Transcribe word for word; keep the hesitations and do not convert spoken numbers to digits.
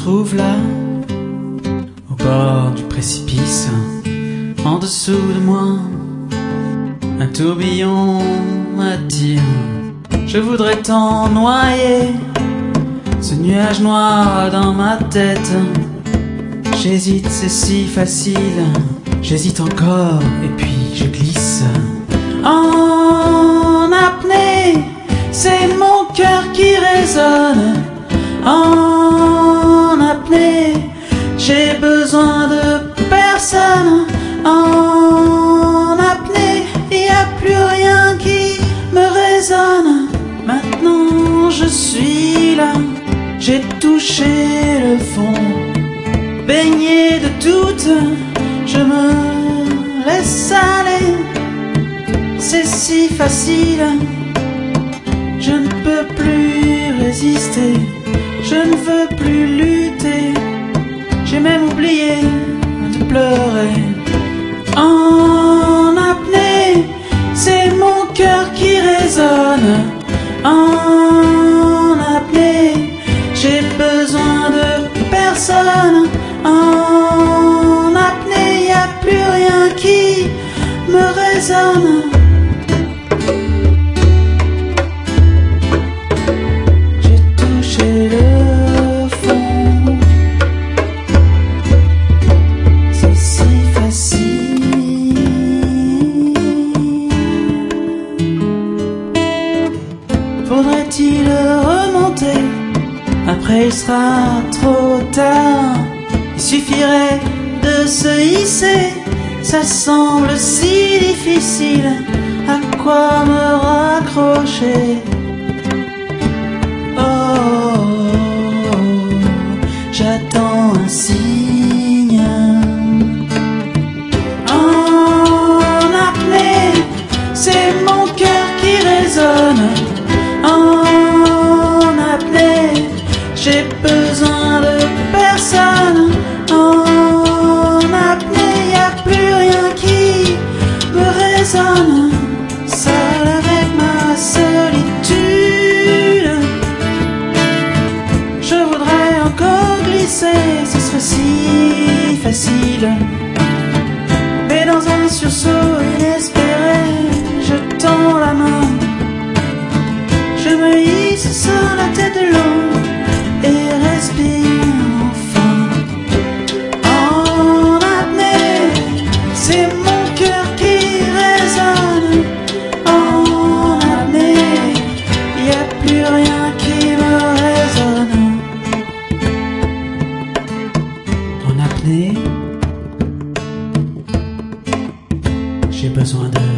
trouve là, au bord du précipice, en dessous de moi, un tourbillon m'attire. Je voudrais t'en noyer, ce nuage noir dans ma tête. J'hésite, c'est si facile, j'hésite encore et puis je glisse. En apnée, c'est mon cœur qui résonne. En apnée, j'ai besoin de personne. En apnée, il n'y a plus rien qui me résonne. Maintenant je suis là, j'ai touché le fond. Baigné de doute, je me laisse aller. C'est si facile, je ne peux plus résister. Je ne veux plus lutter, j'ai même oublié de pleurer. En apnée, c'est mon cœur qui résonne. En apnée, j'ai besoin de personne. En apnée, y a plus rien qui me résonne. J'ai touché le fond. C'est si facile. Faudrait-il remonter? Après il sera trop tard. Il suffirait de se hisser. Ça semble si difficile. À quoi me raccrocher? Oh, j'attends un signe. En apnée, c'est mon cœur qui résonne. En apnée, j'ai besoin de personne. En apnée, y a plus rien qui me résonne. Seul avec ma solitude, je voudrais encore glisser, ce serait si facile. Mais dans un sursaut inespéré, je tends la main. Je me hisse sur la tête de l'eau et respire enfin. En apnée, c'est mon cœur qui résonne. En apnée, y a plus rien qui me résonne. En apnée, j'ai besoin de